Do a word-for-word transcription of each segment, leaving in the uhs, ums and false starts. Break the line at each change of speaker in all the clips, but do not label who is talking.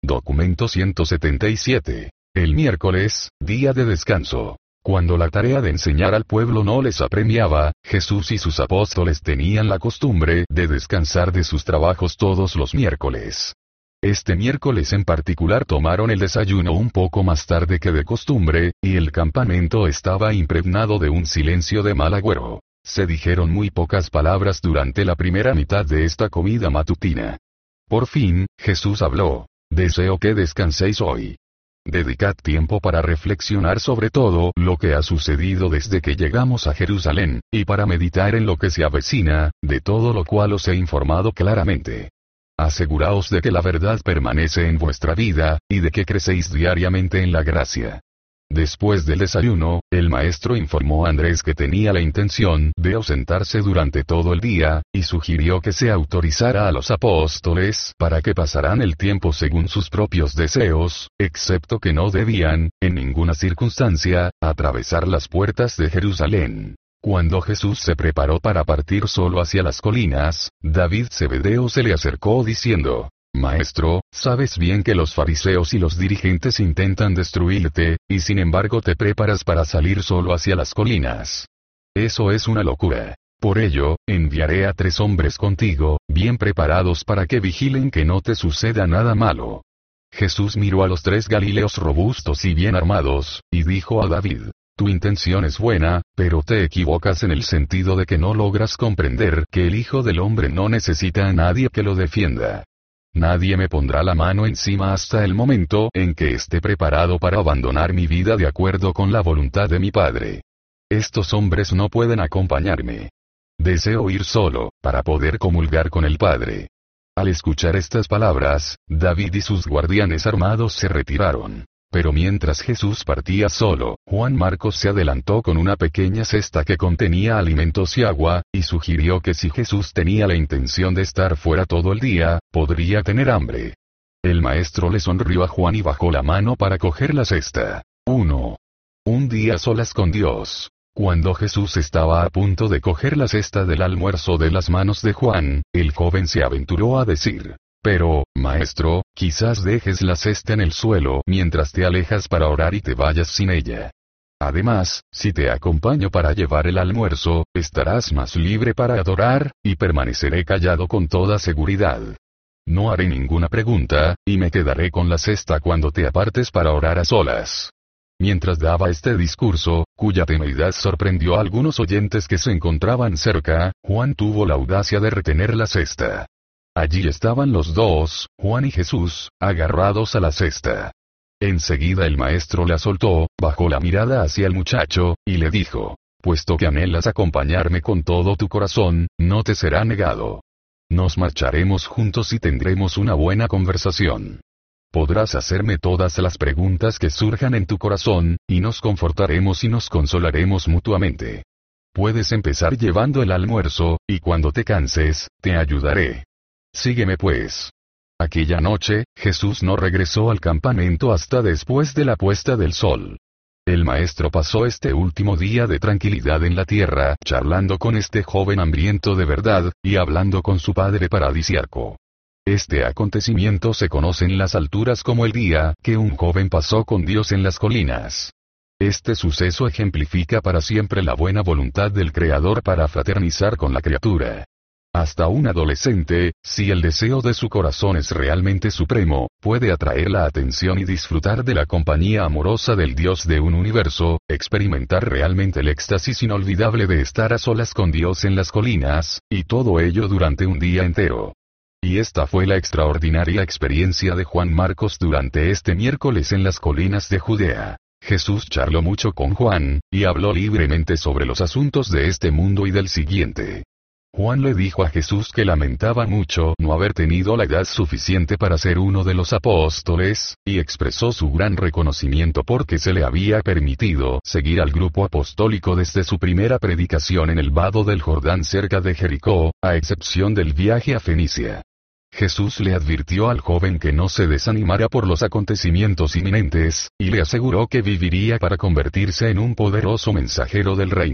Documento ciento setenta y siete. El miércoles, día de descanso. Cuando la tarea de enseñar al pueblo no les apremiaba, Jesús y sus apóstoles tenían la costumbre de descansar de sus trabajos todos los miércoles. Este miércoles en particular tomaron el desayuno un poco más tarde que de costumbre, y el campamento estaba impregnado de un silencio de mal agüero. Se dijeron muy pocas palabras durante la primera mitad de esta comida matutina. Por fin, Jesús habló: «Deseo que descanséis hoy. Dedicad tiempo para reflexionar sobre todo lo que ha sucedido desde que llegamos a Jerusalén, y para meditar en lo que se avecina, de todo lo cual os he informado claramente. Aseguraos de que la verdad permanece en vuestra vida, y de que crecéis diariamente en la gracia». Después del desayuno, el maestro informó a Andrés que tenía la intención de ausentarse durante todo el día, y sugirió que se autorizara a los apóstoles para que pasaran el tiempo según sus propios deseos, excepto que no debían, en ninguna circunstancia, atravesar las puertas de Jerusalén. Cuando Jesús se preparó para partir solo hacia las colinas, David Zebedeo se le acercó diciendo: «Maestro, sabes bien que los fariseos y los dirigentes intentan destruirte, y sin embargo te preparas para salir solo hacia las colinas. Eso es una locura. Por ello, enviaré a tres hombres contigo, bien preparados para que vigilen que no te suceda nada malo». Jesús miró a los tres galileos robustos y bien armados, y dijo a David: «Tu intención es buena, pero te equivocas en el sentido de que no logras comprender que el Hijo del Hombre no necesita a nadie que lo defienda. Nadie me pondrá la mano encima hasta el momento en que esté preparado para abandonar mi vida de acuerdo con la voluntad de mi Padre. Estos hombres no pueden acompañarme. Deseo ir solo, para poder comulgar con el Padre». Al escuchar estas palabras, David y sus guardianes armados se retiraron. Pero mientras Jesús partía solo, Juan Marcos se adelantó con una pequeña cesta que contenía alimentos y agua, y sugirió que si Jesús tenía la intención de estar fuera todo el día, podría tener hambre. El maestro le sonrió a Juan y bajó la mano para coger la cesta. uno. Un día a solas con Dios. Cuando Jesús estaba a punto de coger la cesta del almuerzo de las manos de Juan, el joven se aventuró a decir: «Pero, maestro, quizás dejes la cesta en el suelo mientras te alejas para orar y te vayas sin ella. Además, si te acompaño para llevar el almuerzo, estarás más libre para adorar, y permaneceré callado con toda seguridad. No haré ninguna pregunta, y me quedaré con la cesta cuando te apartes para orar a solas». Mientras daba este discurso, cuya temeridad sorprendió a algunos oyentes que se encontraban cerca, Juan tuvo la audacia de retener la cesta. Allí estaban los dos, Juan y Jesús, agarrados a la cesta. Enseguida el maestro la soltó, bajó la mirada hacia el muchacho, y le dijo: «Puesto que anhelas acompañarme con todo tu corazón, no te será negado. Nos marcharemos juntos y tendremos una buena conversación. Podrás hacerme todas las preguntas que surjan en tu corazón, y nos confortaremos y nos consolaremos mutuamente. Puedes empezar llevando el almuerzo, y cuando te canses, te ayudaré. Sígueme pues». Aquella noche, Jesús no regresó al campamento hasta después de la puesta del sol. El maestro pasó este último día de tranquilidad en la tierra, charlando con este joven hambriento de verdad, y hablando con su padre paradisiaco. Este acontecimiento se conoce en las alturas como el día que un joven pasó con Dios en las colinas. Este suceso ejemplifica para siempre la buena voluntad del Creador para fraternizar con la criatura. Hasta un adolescente, si el deseo de su corazón es realmente supremo, puede atraer la atención y disfrutar de la compañía amorosa del Dios de un universo, experimentar realmente el éxtasis inolvidable de estar a solas con Dios en las colinas, y todo ello durante un día entero. Y esta fue la extraordinaria experiencia de Juan Marcos durante este miércoles en las colinas de Judea. Jesús charló mucho con Juan, y habló libremente sobre los asuntos de este mundo y del siguiente. Juan le dijo a Jesús que lamentaba mucho no haber tenido la edad suficiente para ser uno de los apóstoles, y expresó su gran reconocimiento porque se le había permitido seguir al grupo apostólico desde su primera predicación en el vado del Jordán cerca de Jericó, a excepción del viaje a Fenicia. Jesús le advirtió al joven que no se desanimara por los acontecimientos inminentes, y le aseguró que viviría para convertirse en un poderoso mensajero del reino.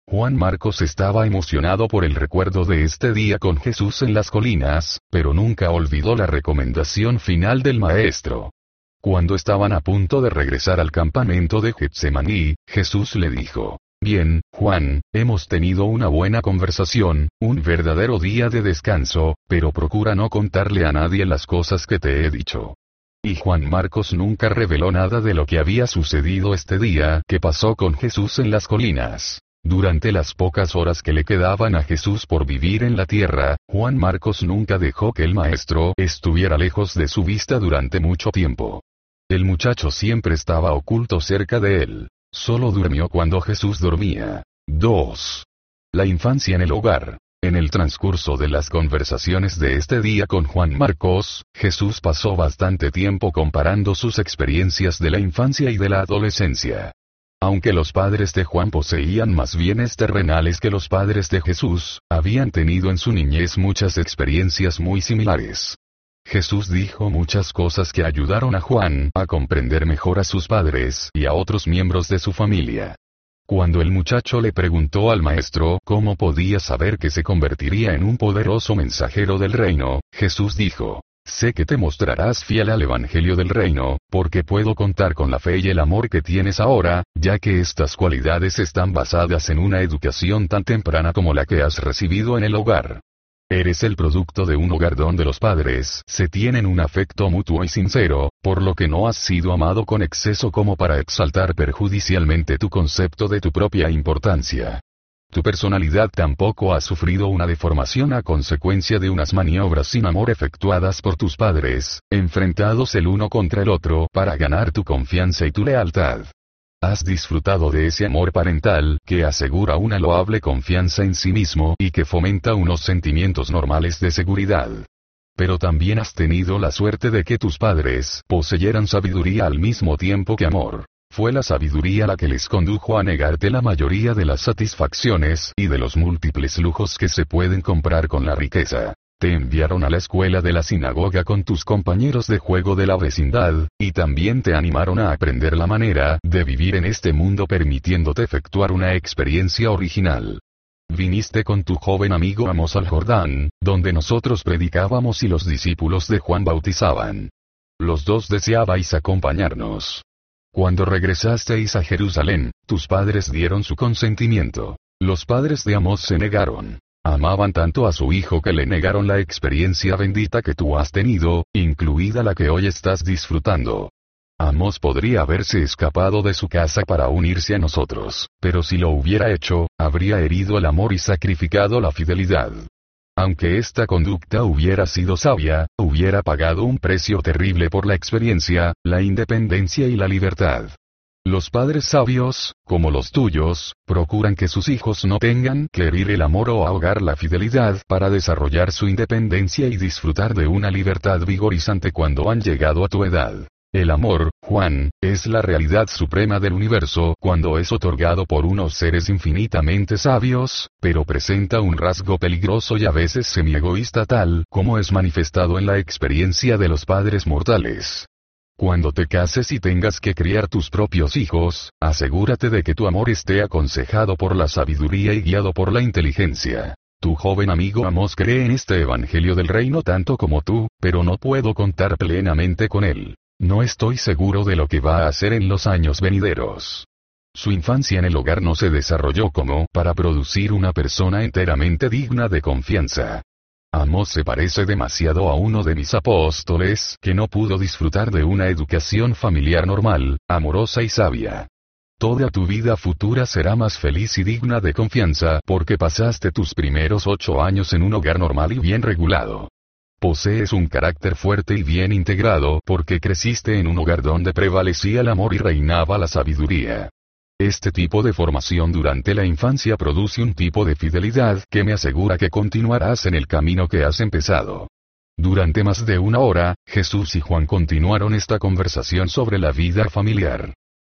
Juan Marcos estaba emocionado por el recuerdo de este día con Jesús en las colinas, pero nunca olvidó la recomendación final del Maestro. Cuando estaban a punto de regresar al campamento de Getsemaní, Jesús le dijo: Bien, Juan, hemos tenido una buena conversación, un verdadero día de descanso, pero procura no contarle a nadie las cosas que te he dicho. Y Juan Marcos nunca reveló nada de lo que había sucedido este día que pasó con Jesús en las colinas. Durante las pocas horas que le quedaban a Jesús por vivir en la tierra, Juan Marcos nunca dejó que el Maestro estuviera lejos de su vista durante mucho tiempo. El muchacho siempre estaba oculto cerca de él. Solo durmió cuando Jesús dormía. dos. La infancia en el hogar. En el transcurso de las conversaciones de este día con Juan Marcos, Jesús pasó bastante tiempo comparando sus experiencias de la infancia y de la adolescencia. Aunque los padres de Juan poseían más bienes terrenales que los padres de Jesús, habían tenido en su niñez muchas experiencias muy similares. Jesús dijo muchas cosas que ayudaron a Juan a comprender mejor a sus padres y a otros miembros de su familia. Cuando el muchacho le preguntó al Maestro cómo podía saber que se convertiría en un poderoso mensajero del reino, Jesús dijo: Sé que te mostrarás fiel al Evangelio del Reino, porque puedo contar con la fe y el amor que tienes ahora, ya que estas cualidades están basadas en una educación tan temprana como la que has recibido en el hogar. Eres el producto de un hogar donde los padres se tienen un afecto mutuo y sincero, por lo que no has sido amado con exceso como para exaltar perjudicialmente tu concepto de tu propia importancia. Tu personalidad tampoco ha sufrido una deformación a consecuencia de unas maniobras sin amor efectuadas por tus padres, enfrentados el uno contra el otro para ganar tu confianza y tu lealtad. Has disfrutado de ese amor parental que asegura una loable confianza en sí mismo y que fomenta unos sentimientos normales de seguridad. Pero también has tenido la suerte de que tus padres poseyeran sabiduría al mismo tiempo que amor. Fue la sabiduría la que les condujo a negarte la mayoría de las satisfacciones y de los múltiples lujos que se pueden comprar con la riqueza. Te enviaron a la escuela de la sinagoga con tus compañeros de juego de la vecindad, y también te animaron a aprender la manera de vivir en este mundo permitiéndote efectuar una experiencia original. Viniste con tu joven amigo Amos al Jordán, donde nosotros predicábamos y los discípulos de Juan bautizaban. Los dos deseabais acompañarnos. Cuando regresasteis a Jerusalén, tus padres dieron su consentimiento. Los padres de Amos se negaron. Amaban tanto a su hijo que le negaron la experiencia bendita que tú has tenido, incluida la que hoy estás disfrutando. Amos podría haberse escapado de su casa para unirse a nosotros, pero si lo hubiera hecho, habría herido el amor y sacrificado la fidelidad. Aunque esta conducta hubiera sido sabia, hubiera pagado un precio terrible por la experiencia, la independencia y la libertad. Los padres sabios, como los tuyos, procuran que sus hijos no tengan que herir el amor o ahogar la fidelidad para desarrollar su independencia y disfrutar de una libertad vigorizante cuando han llegado a tu edad. El amor, Juan, es la realidad suprema del universo cuando es otorgado por unos seres infinitamente sabios, pero presenta un rasgo peligroso y a veces semiegoísta tal como es manifestado en la experiencia de los padres mortales. Cuando te cases y tengas que criar tus propios hijos, asegúrate de que tu amor esté aconsejado por la sabiduría y guiado por la inteligencia. Tu joven amigo Amos cree en este Evangelio del Reino tanto como tú, pero no puedo contar plenamente con él. No estoy seguro de lo que va a hacer en los años venideros. Su infancia en el hogar no se desarrolló como para producir una persona enteramente digna de confianza. Amos se parece demasiado a uno de mis apóstoles que no pudo disfrutar de una educación familiar normal, amorosa y sabia. Toda tu vida futura será más feliz y digna de confianza porque pasaste tus primeros ocho años en un hogar normal y bien regulado. Posees un carácter fuerte y bien integrado porque creciste en un hogar donde prevalecía el amor y reinaba la sabiduría. Este tipo de formación durante la infancia produce un tipo de fidelidad que me asegura que continuarás en el camino que has empezado. Durante más de una hora, Jesús y Juan continuaron esta conversación sobre la vida familiar.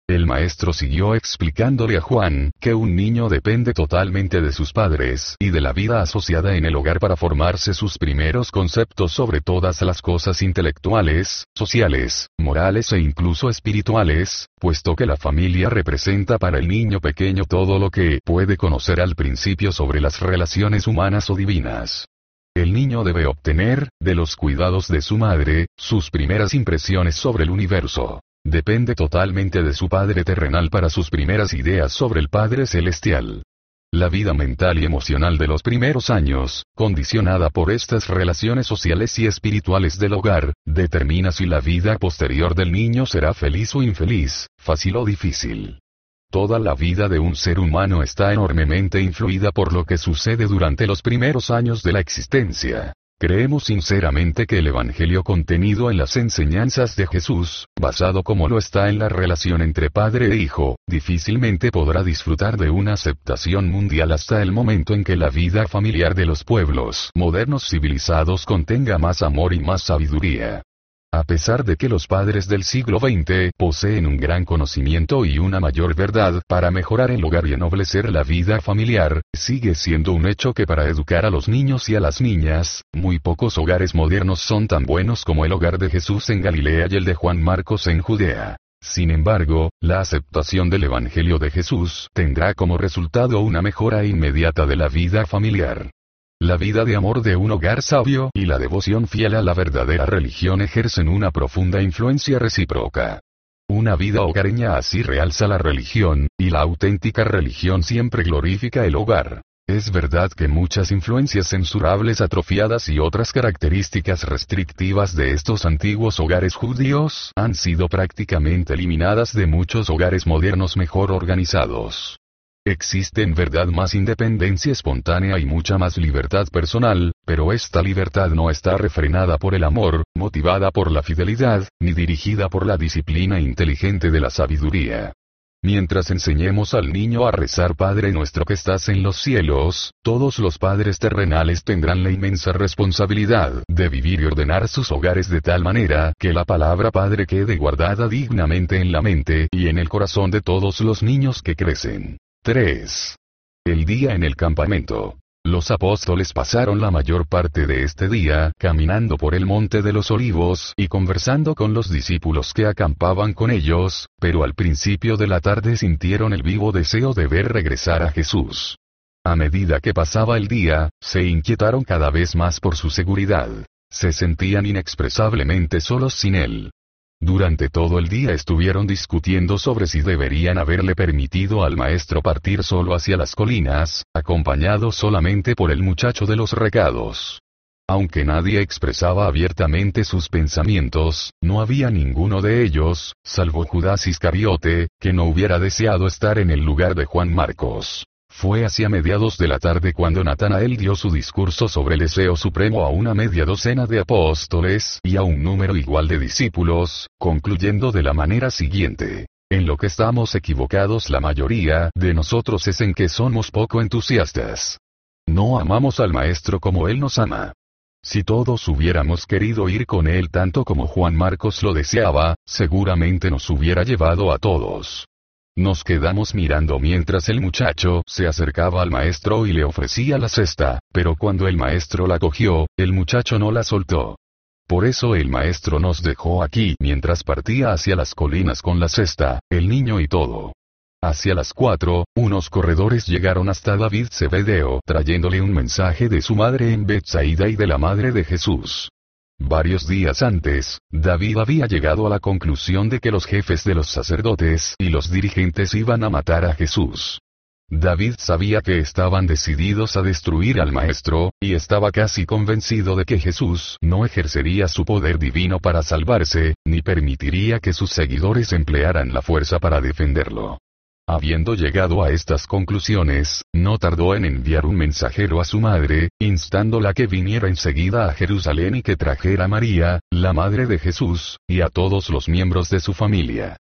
El maestro siguió explicándole a Juan que un niño depende totalmente de sus padres y de la vida asociada en el hogar para formarse sus primeros conceptos sobre todas las cosas intelectuales, sociales, morales e incluso espirituales, puesto que la familia representa para el niño pequeño todo lo que puede conocer al principio sobre las relaciones humanas o divinas. El niño debe obtener, de los cuidados de su madre, sus primeras impresiones sobre el universo. Depende totalmente de su padre terrenal para sus primeras ideas sobre el Padre Celestial. La vida mental y emocional de los primeros años, condicionada por estas relaciones sociales y espirituales del hogar, determina si la vida posterior del niño será feliz o infeliz, fácil o difícil. Toda la vida de un ser humano está enormemente influida por lo que sucede durante los primeros años de la existencia. Creemos sinceramente que el Evangelio contenido en las enseñanzas de Jesús, basado como lo está en la relación entre padre e hijo, difícilmente podrá disfrutar de una aceptación mundial hasta el momento en que la vida familiar de los pueblos modernos civilizados contenga más amor y más sabiduría. A pesar de que los padres del siglo veinte poseen un gran conocimiento y una mayor verdad para mejorar el hogar y ennoblecer la vida familiar, sigue siendo un hecho que para educar a los niños y a las niñas, muy pocos hogares modernos son tan buenos como el hogar de Jesús en Galilea y el de Juan Marcos en Judea. Sin embargo, la aceptación del Evangelio de Jesús tendrá como resultado una mejora inmediata de la vida familiar. La vida de amor de un hogar sabio y la devoción fiel a la verdadera religión ejercen una profunda influencia recíproca. Una vida hogareña así realza la religión, y la auténtica religión siempre glorifica el hogar. Es verdad que muchas influencias censurables atrofiadas y otras características restrictivas de estos antiguos hogares judíos han sido prácticamente eliminadas de muchos hogares modernos mejor organizados. Existe en verdad más independencia espontánea y mucha más libertad personal, pero esta libertad no está refrenada por el amor, motivada por la fidelidad, ni dirigida por la disciplina inteligente de la sabiduría. Mientras enseñemos al niño a rezar Padre nuestro que estás en los cielos, todos los padres terrenales tendrán la inmensa responsabilidad de vivir y ordenar sus hogares de tal manera que la palabra Padre quede guardada dignamente en la mente y en el corazón de todos los niños que crecen. tres. El día en el campamento. Los apóstoles pasaron la mayor parte de este día caminando por el monte de los olivos y conversando con los discípulos que acampaban con ellos, pero al principio de la tarde sintieron el vivo deseo de ver regresar a Jesús. A medida que pasaba el día, se inquietaron cada vez más por su seguridad. Se sentían inexpresablemente solos sin él. Durante todo el día estuvieron discutiendo sobre si deberían haberle permitido al maestro partir solo hacia las colinas, acompañado solamente por el muchacho de los recados. Aunque nadie expresaba abiertamente sus pensamientos, no había ninguno de ellos, salvo Judas Iscariote, que no hubiera deseado estar en el lugar de Juan Marcos. Fue hacia mediados de la tarde cuando Natanael dio su discurso sobre el deseo supremo a una media docena de apóstoles y a un número igual de discípulos, concluyendo de la manera siguiente: en lo que estamos equivocados la mayoría de nosotros es en que somos poco entusiastas. No amamos al Maestro como Él nos ama. Si todos hubiéramos querido ir con Él tanto como Juan Marcos lo deseaba, seguramente nos hubiera llevado a todos. Nos quedamos mirando mientras el muchacho se acercaba al maestro y le ofrecía la cesta, pero cuando el maestro la cogió, el muchacho no la soltó. Por eso el maestro nos dejó aquí mientras partía hacia las colinas con la cesta, el niño y todo. Hacia las cuatro, unos corredores llegaron hasta David Zebedeo trayéndole un mensaje de su madre en Betsaida y de la madre de Jesús. Varios días antes, David había llegado a la conclusión de que los jefes de los sacerdotes y los dirigentes iban a matar a Jesús. David sabía que estaban decididos a destruir al Maestro, y estaba casi convencido de que Jesús no ejercería su poder divino para salvarse, ni permitiría que sus seguidores emplearan la fuerza para defenderlo. Habiendo llegado a estas conclusiones, no tardó en enviar un mensajero a su madre, instándola que viniera enseguida a Jerusalén y que trajera a María, la madre de Jesús, y a todos los miembros de su familia.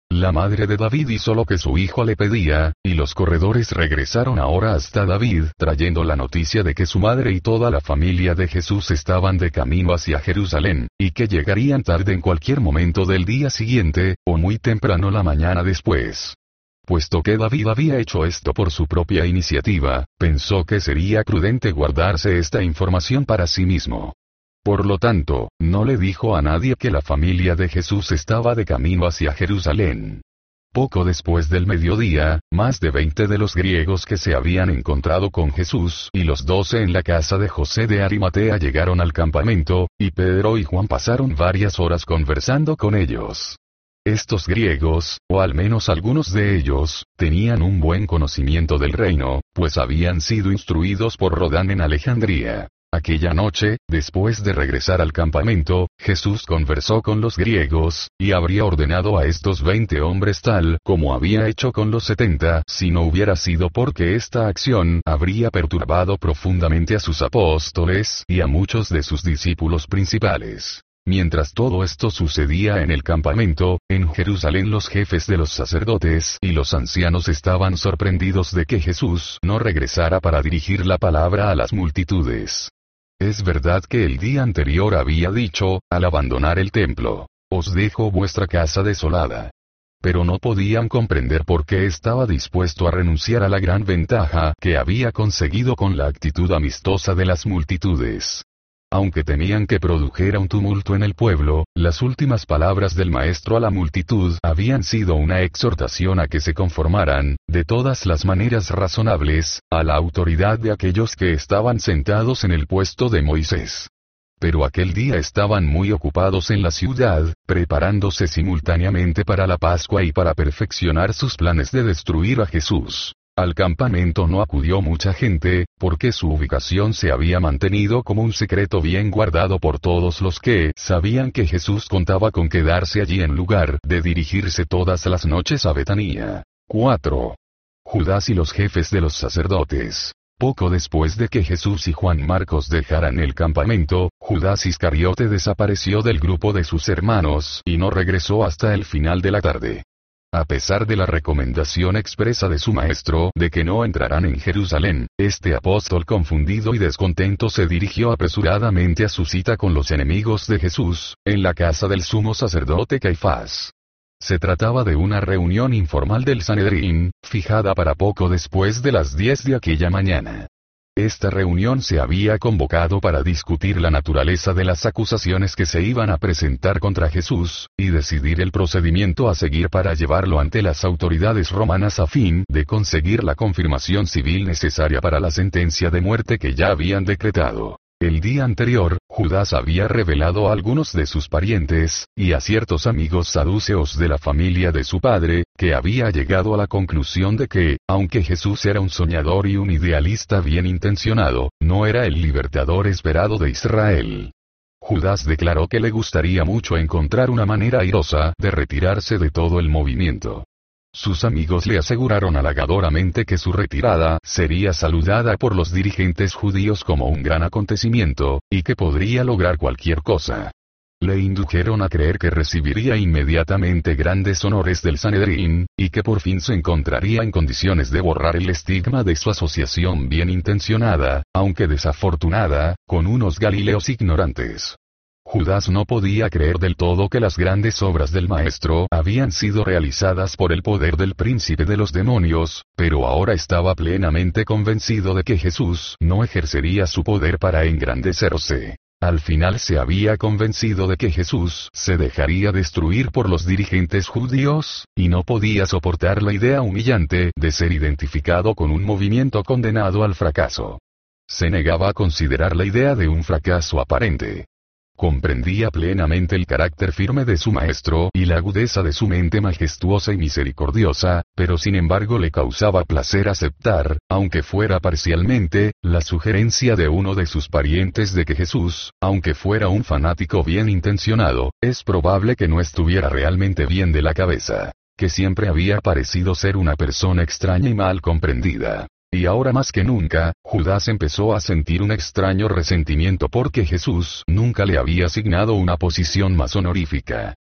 La madre de David hizo lo que su hijo le pedía, y los corredores regresaron ahora hasta David trayendo la noticia de que su madre y toda la familia de Jesús estaban de camino hacia Jerusalén, y que llegarían tarde en cualquier momento del día siguiente, o muy temprano la mañana después. Puesto que David había hecho esto por su propia iniciativa, pensó que sería prudente guardarse esta información para sí mismo. Por lo tanto, no le dijo a nadie que la familia de Jesús estaba de camino hacia Jerusalén. Poco después del mediodía, más de veinte de los griegos que se habían encontrado con Jesús y los doce en la casa de José de Arimatea llegaron al campamento, y Pedro y Juan pasaron varias horas conversando con ellos. Estos griegos, o al menos algunos de ellos, tenían un buen conocimiento del reino, pues habían sido instruidos por Rodán en Alejandría. Aquella noche, después de regresar al campamento, Jesús conversó con los griegos, y habría ordenado a estos veinte hombres tal como había hecho con los setenta si no hubiera sido porque esta acción habría perturbado profundamente a sus apóstoles y a muchos de sus discípulos principales. Mientras todo esto sucedía en el campamento, en Jerusalén los jefes de los sacerdotes y los ancianos estaban sorprendidos de que Jesús no regresara para dirigir la palabra a las multitudes. Es verdad que el día anterior había dicho, al abandonar el templo, os dejo vuestra casa desolada. Pero no podían comprender por qué estaba dispuesto a renunciar a la gran ventaja que había conseguido con la actitud amistosa de las multitudes. Aunque temían que produjera un tumulto en el pueblo, las últimas palabras del maestro a la multitud habían sido una exhortación a que se conformaran, de todas las maneras razonables, a la autoridad de aquellos que estaban sentados en el puesto de Moisés. Pero aquel día estaban muy ocupados en la ciudad, preparándose simultáneamente para la Pascua y para perfeccionar sus planes de destruir a Jesús. Al campamento no acudió mucha gente, porque su ubicación se había mantenido como un secreto bien guardado por todos los que sabían que Jesús contaba con quedarse allí en lugar de dirigirse todas las noches a Betanía. cuatro. Judas y los jefes de los sacerdotes. Poco después de que Jesús y Juan Marcos dejaran el campamento, Judas Iscariote desapareció del grupo de sus hermanos y no regresó hasta el final de la tarde. A pesar de la recomendación expresa de su maestro de que no entrarán en Jerusalén, este apóstol confundido y descontento se dirigió apresuradamente a su cita con los enemigos de Jesús, en la casa del sumo sacerdote Caifás. Se trataba de una reunión informal del Sanedrín, fijada para poco después de las diez de aquella mañana. Esta reunión se había convocado para discutir la naturaleza de las acusaciones que se iban a presentar contra Jesús, y decidir el procedimiento a seguir para llevarlo ante las autoridades romanas a fin de conseguir la confirmación civil necesaria para la sentencia de muerte que ya habían decretado. El día anterior, Judas había revelado a algunos de sus parientes, y a ciertos amigos saduceos de la familia de su padre, que había llegado a la conclusión de que, aunque Jesús era un soñador y un idealista bien intencionado, no era el libertador esperado de Israel. Judas declaró que le gustaría mucho encontrar una manera airosa de retirarse de todo el movimiento. Sus amigos le aseguraron halagadoramente que su retirada sería saludada por los dirigentes judíos como un gran acontecimiento, y que podría lograr cualquier cosa. Le indujeron a creer que recibiría inmediatamente grandes honores del Sanedrín, y que por fin se encontraría en condiciones de borrar el estigma de su asociación bien intencionada, aunque desafortunada, con unos galileos ignorantes. Judas no podía creer del todo que las grandes obras del Maestro habían sido realizadas por el poder del príncipe de los demonios, pero ahora estaba plenamente convencido de que Jesús no ejercería su poder para engrandecerse. Al final se había convencido de que Jesús se dejaría destruir por los dirigentes judíos, y no podía soportar la idea humillante de ser identificado con un movimiento condenado al fracaso. Se negaba a considerar la idea de un fracaso aparente. Comprendía plenamente el carácter firme de su maestro y la agudeza de su mente majestuosa y misericordiosa, pero sin embargo le causaba placer aceptar, aunque fuera parcialmente, la sugerencia de uno de sus parientes de que Jesús, aunque fuera un fanático bien intencionado, es probable que no estuviera realmente bien de la cabeza, que siempre había parecido ser una persona extraña y mal comprendida. Y ahora más que nunca, Judas empezó a sentir un extraño resentimiento porque Jesús nunca le había asignado una posición más honorífica.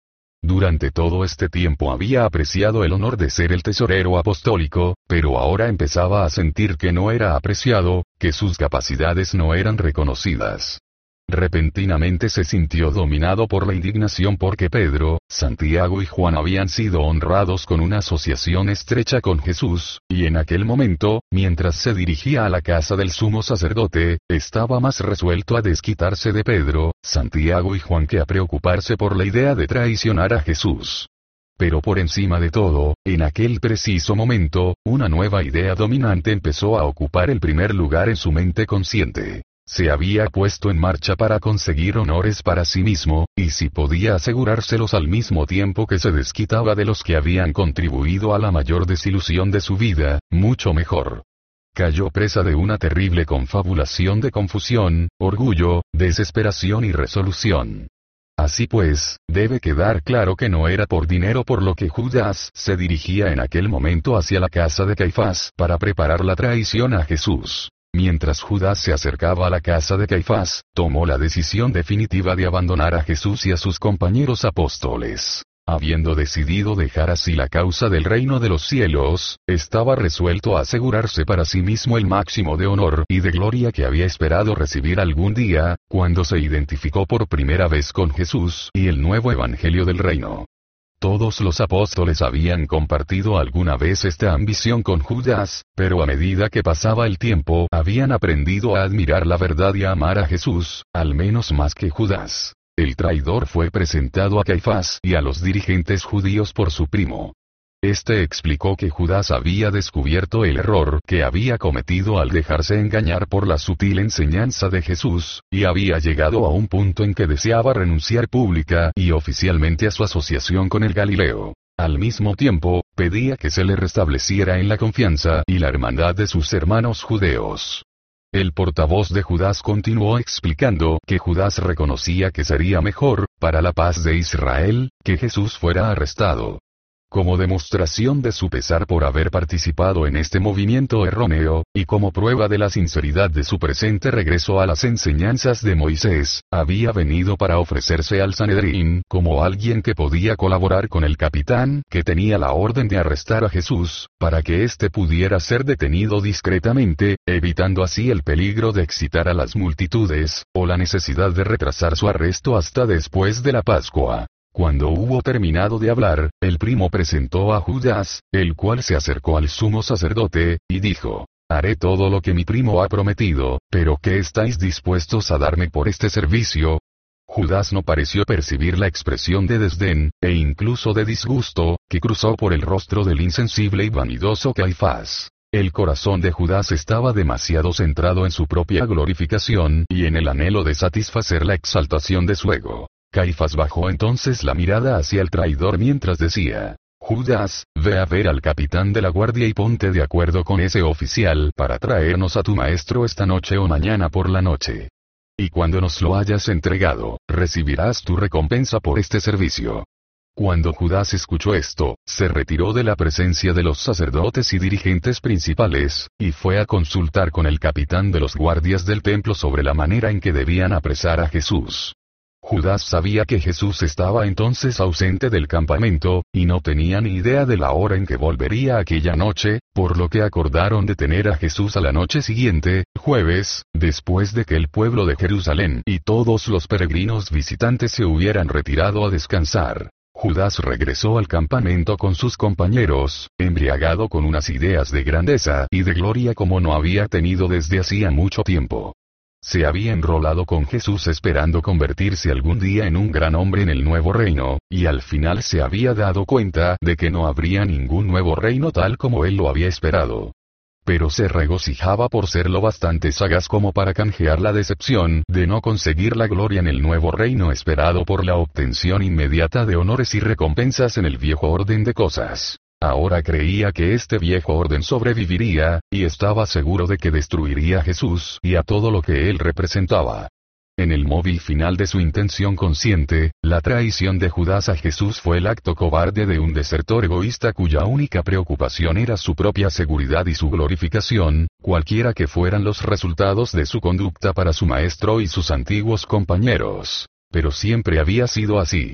Durante todo este tiempo había apreciado el honor de ser el tesorero apostólico, pero ahora empezaba a sentir que no era apreciado, que sus capacidades no eran reconocidas. Repentinamente se sintió dominado por la indignación porque Pedro, Santiago y Juan habían sido honrados con una asociación estrecha con Jesús, y en aquel momento, mientras se dirigía a la casa del sumo sacerdote, estaba más resuelto a desquitarse de Pedro, Santiago y Juan que a preocuparse por la idea de traicionar a Jesús. Pero por encima de todo, en aquel preciso momento, una nueva idea dominante empezó a ocupar el primer lugar en su mente consciente. Se había puesto en marcha para conseguir honores para sí mismo, y si podía asegurárselos al mismo tiempo que se desquitaba de los que habían contribuido a la mayor desilusión de su vida, mucho mejor. Cayó presa de una terrible confabulación de confusión, orgullo, desesperación y resolución. Así pues, debe quedar claro que no era por dinero por lo que Judas se dirigía en aquel momento hacia la casa de Caifás para preparar la traición a Jesús. Mientras Judas se acercaba a la casa de Caifás, tomó la decisión definitiva de abandonar a Jesús y a sus compañeros apóstoles. Habiendo decidido dejar así la causa del reino de los cielos, estaba resuelto a asegurarse para sí mismo el máximo de honor y de gloria que había esperado recibir algún día, cuando se identificó por primera vez con Jesús y el nuevo evangelio del reino. Todos los apóstoles habían compartido alguna vez esta ambición con Judas, pero a medida que pasaba el tiempo habían aprendido a admirar la verdad y a amar a Jesús, al menos más que Judas. El traidor fue presentado a Caifás y a los dirigentes judíos por su primo. Este explicó que Judas había descubierto el error que había cometido al dejarse engañar por la sutil enseñanza de Jesús, y había llegado a un punto en que deseaba renunciar pública y oficialmente a su asociación con el Galileo. Al mismo tiempo, pedía que se le restableciera en la confianza y la hermandad de sus hermanos judeos. El portavoz de Judas continuó explicando que Judas reconocía que sería mejor, para la paz de Israel, que Jesús fuera arrestado. Como demostración de su pesar por haber participado en este movimiento erróneo, y como prueba de la sinceridad de su presente regreso a las enseñanzas de Moisés, había venido para ofrecerse al Sanedrín como alguien que podía colaborar con el capitán que tenía la orden de arrestar a Jesús, para que éste pudiera ser detenido discretamente, evitando así el peligro de excitar a las multitudes, o la necesidad de retrasar su arresto hasta después de la Pascua. Cuando hubo terminado de hablar, el primo presentó a Judas, el cual se acercó al sumo sacerdote, y dijo: «Haré todo lo que mi primo ha prometido, pero ¿qué estáis dispuestos a darme por este servicio?». Judas no pareció percibir la expresión de desdén, e incluso de disgusto, que cruzó por el rostro del insensible y vanidoso Caifás. El corazón de Judas estaba demasiado centrado en su propia glorificación y en el anhelo de satisfacer la exaltación de su ego. Caifás bajó entonces la mirada hacia el traidor mientras decía: «Judas, ve a ver al capitán de la guardia y ponte de acuerdo con ese oficial para traernos a tu maestro esta noche o mañana por la noche. Y cuando nos lo hayas entregado, recibirás tu recompensa por este servicio». Cuando Judas escuchó esto, se retiró de la presencia de los sacerdotes y dirigentes principales, y fue a consultar con el capitán de los guardias del templo sobre la manera en que debían apresar a Jesús. Judas sabía que Jesús estaba entonces ausente del campamento, y no tenía ni idea de la hora en que volvería aquella noche, por lo que acordaron detener a Jesús a la noche siguiente, jueves, después de que el pueblo de Jerusalén y todos los peregrinos visitantes se hubieran retirado a descansar. Judas regresó al campamento con sus compañeros, embriagado con unas ideas de grandeza y de gloria como no había tenido desde hacía mucho tiempo. Se había enrolado con Jesús esperando convertirse algún día en un gran hombre en el nuevo reino, y al final se había dado cuenta de que no habría ningún nuevo reino tal como él lo había esperado. Pero se regocijaba por ser lo bastante sagaz como para canjear la decepción de no conseguir la gloria en el nuevo reino esperado por la obtención inmediata de honores y recompensas en el viejo orden de cosas. Ahora creía que este viejo orden sobreviviría, y estaba seguro de que destruiría a Jesús y a todo lo que él representaba. En el móvil final de su intención consciente, la traición de Judas a Jesús fue el acto cobarde de un desertor egoísta cuya única preocupación era su propia seguridad y su glorificación, cualquiera que fueran los resultados de su conducta para su maestro y sus antiguos compañeros. Pero siempre había sido así.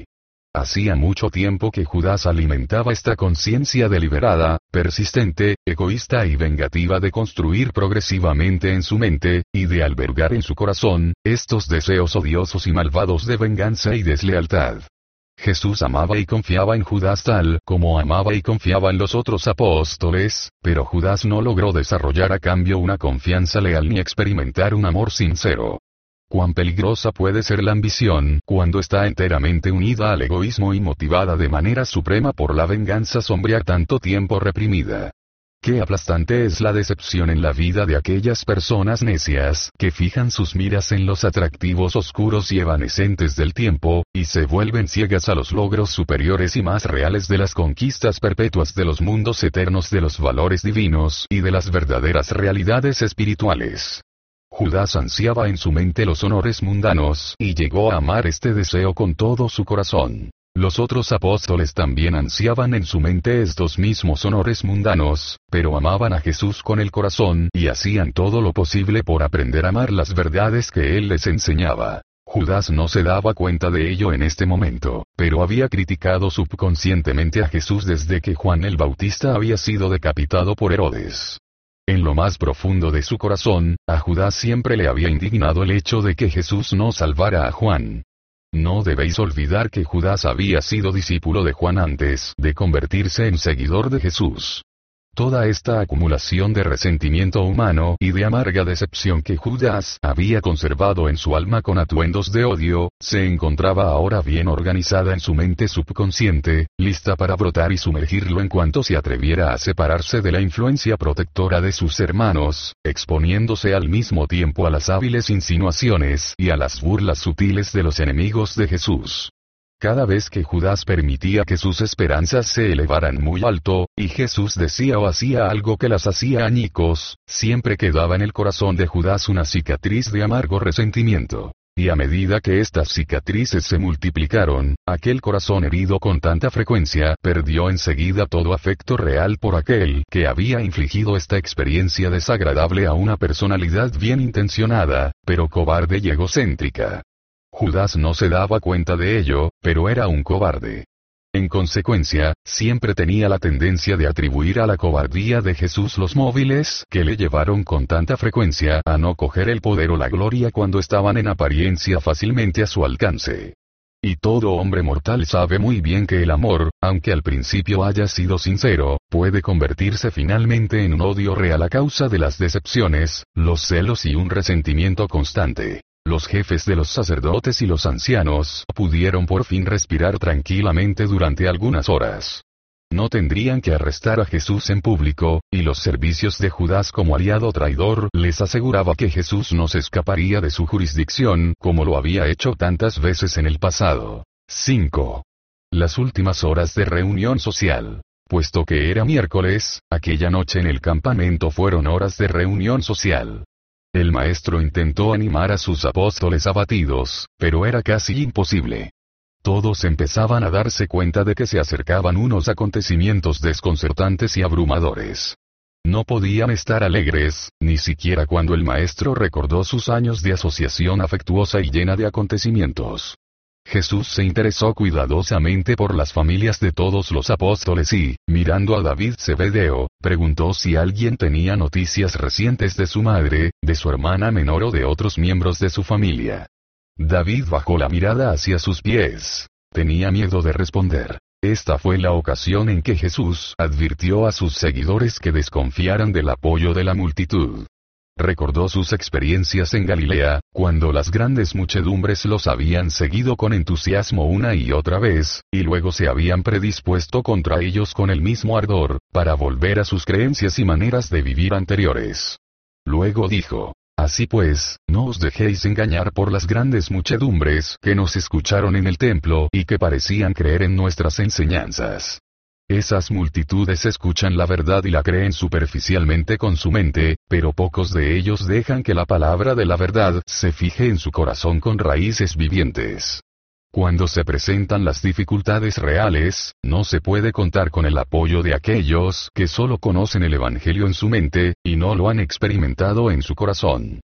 Hacía mucho tiempo que Judas alimentaba esta conciencia deliberada, persistente, egoísta y vengativa de construir progresivamente en su mente, y de albergar en su corazón, estos deseos odiosos y malvados de venganza y deslealtad. Jesús amaba y confiaba en Judas tal como amaba y confiaba en los otros apóstoles, pero Judas no logró desarrollar a cambio una confianza leal ni experimentar un amor sincero. Cuán peligrosa puede ser la ambición cuando está enteramente unida al egoísmo y motivada de manera suprema por la venganza sombría tanto tiempo reprimida. Qué aplastante es la decepción en la vida de aquellas personas necias que fijan sus miras en los atractivos oscuros y evanescentes del tiempo, y se vuelven ciegas a los logros superiores y más reales de las conquistas perpetuas de los mundos eternos, de los valores divinos y de las verdaderas realidades espirituales. Judas ansiaba en su mente los honores mundanos y llegó a amar este deseo con todo su corazón. Los otros apóstoles también ansiaban en su mente estos mismos honores mundanos, pero amaban a Jesús con el corazón y hacían todo lo posible por aprender a amar las verdades que él les enseñaba. Judas no se daba cuenta de ello en este momento, pero había criticado subconscientemente a Jesús desde que Juan el Bautista había sido decapitado por Herodes. En lo más profundo de su corazón, a Judas siempre le había indignado el hecho de que Jesús no salvara a Juan. No debéis olvidar que Judas había sido discípulo de Juan antes de convertirse en seguidor de Jesús. Toda esta acumulación de resentimiento humano y de amarga decepción que Judas había conservado en su alma con atuendos de odio, se encontraba ahora bien organizada en su mente subconsciente, lista para brotar y sumergirlo en cuanto se atreviera a separarse de la influencia protectora de sus hermanos, exponiéndose al mismo tiempo a las hábiles insinuaciones y a las burlas sutiles de los enemigos de Jesús. Cada vez que Judas permitía que sus esperanzas se elevaran muy alto, y Jesús decía o hacía algo que las hacía añicos, siempre quedaba en el corazón de Judas una cicatriz de amargo resentimiento. Y a medida que estas cicatrices se multiplicaron, aquel corazón herido con tanta frecuencia perdió enseguida todo afecto real por aquel que había infligido esta experiencia desagradable a una personalidad bien intencionada, pero cobarde y egocéntrica. Judas no se daba cuenta de ello, pero era un cobarde. En consecuencia, siempre tenía la tendencia de atribuir a la cobardía de Jesús los móviles que le llevaron con tanta frecuencia a no coger el poder o la gloria cuando estaban en apariencia fácilmente a su alcance. Y todo hombre mortal sabe muy bien que el amor, aunque al principio haya sido sincero, puede convertirse finalmente en un odio real a causa de las decepciones, los celos y un resentimiento constante. Los jefes de los sacerdotes y los ancianos pudieron por fin respirar tranquilamente durante algunas horas. No tendrían que arrestar a Jesús en público, y los servicios de Judas como aliado traidor les aseguraba que Jesús no se escaparía de su jurisdicción como lo había hecho tantas veces en el pasado. cinco. Las últimas horas de reunión social. Puesto que era miércoles, aquella noche en el campamento fueron horas de reunión social. El maestro intentó animar a sus apóstoles abatidos, pero era casi imposible. Todos empezaban a darse cuenta de que se acercaban unos acontecimientos desconcertantes y abrumadores. No podían estar alegres, ni siquiera cuando el maestro recordó sus años de asociación afectuosa y llena de acontecimientos. Jesús se interesó cuidadosamente por las familias de todos los apóstoles y, mirando a David Zebedeo, preguntó si alguien tenía noticias recientes de su madre, de su hermana menor o de otros miembros de su familia. David bajó la mirada hacia sus pies. Tenía miedo de responder. Esta fue la ocasión en que Jesús advirtió a sus seguidores que desconfiaran del apoyo de la multitud. Recordó sus experiencias en Galilea, cuando las grandes muchedumbres los habían seguido con entusiasmo una y otra vez, y luego se habían predispuesto contra ellos con el mismo ardor, para volver a sus creencias y maneras de vivir anteriores. Luego dijo: Así pues, no os dejéis engañar por las grandes muchedumbres que nos escucharon en el templo y que parecían creer en nuestras enseñanzas. Esas multitudes escuchan la verdad y la creen superficialmente con su mente, pero pocos de ellos dejan que la palabra de la verdad se fije en su corazón con raíces vivientes. Cuando se presentan las dificultades reales, no se puede contar con el apoyo de aquellos que solo conocen el Evangelio en su mente, y no lo han experimentado en su corazón.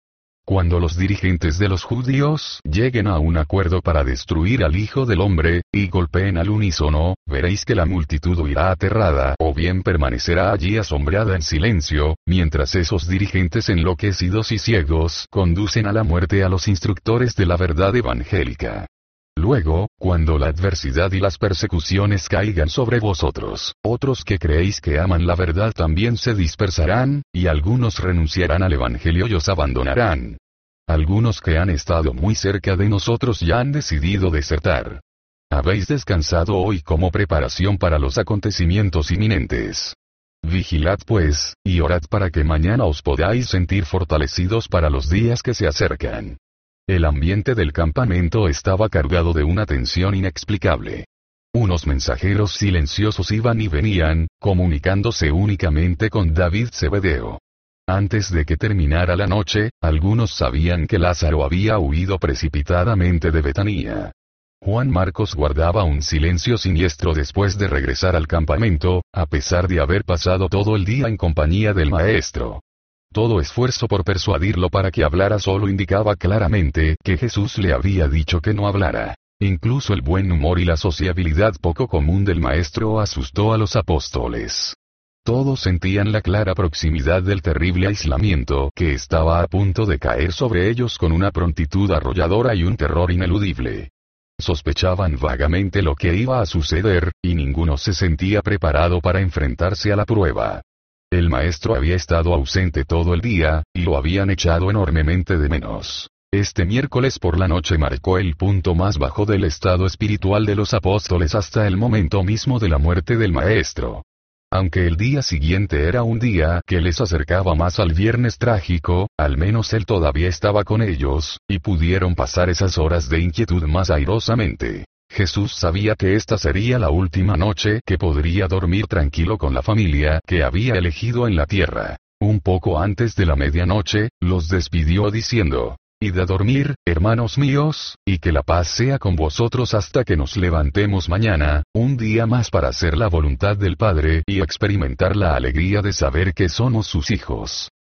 Cuando los dirigentes de los judíos lleguen a un acuerdo para destruir al Hijo del Hombre, y golpeen al unísono, veréis que la multitud huirá aterrada o bien permanecerá allí asombrada en silencio, mientras esos dirigentes enloquecidos y ciegos conducen a la muerte a los instructores de la verdad evangélica. Luego, cuando la adversidad y las persecuciones caigan sobre vosotros, otros que creéis que aman la verdad también se dispersarán, y algunos renunciarán al Evangelio y os abandonarán. Algunos que han estado muy cerca de nosotros ya han decidido desertar. Habéis descansado hoy como preparación para los acontecimientos inminentes. Vigilad pues, y orad para que mañana os podáis sentir fortalecidos para los días que se acercan. El ambiente del campamento estaba cargado de una tensión inexplicable. Unos mensajeros silenciosos iban y venían, comunicándose únicamente con David Zebedeo. Antes de que terminara la noche, algunos sabían que Lázaro había huido precipitadamente de Betanía. Juan Marcos guardaba un silencio siniestro después de regresar al campamento, a pesar de haber pasado todo el día en compañía del maestro. Todo esfuerzo por persuadirlo para que hablara solo indicaba claramente que Jesús le había dicho que no hablara. Incluso el buen humor y la sociabilidad poco común del maestro asustó a los apóstoles. Todos sentían la clara proximidad del terrible aislamiento que estaba a punto de caer sobre ellos con una prontitud arrolladora y un terror ineludible. Sospechaban vagamente lo que iba a suceder, y ninguno se sentía preparado para enfrentarse a la prueba. El maestro había estado ausente todo el día, y lo habían echado enormemente de menos. Este miércoles por la noche marcó el punto más bajo del estado espiritual de los apóstoles hasta el momento mismo de la muerte del maestro. Aunque el día siguiente era un día que les acercaba más al viernes trágico, al menos él todavía estaba con ellos, y pudieron pasar esas horas de inquietud más airosamente. Jesús sabía que esta sería la última noche que podría dormir tranquilo con la familia que había elegido en la tierra. Un poco antes de la medianoche, los despidió diciendo: «Id a dormir, hermanos míos, y que la paz sea con vosotros hasta que nos levantemos mañana, un día más para hacer la voluntad del Padre y experimentar la alegría de saber que somos sus hijos».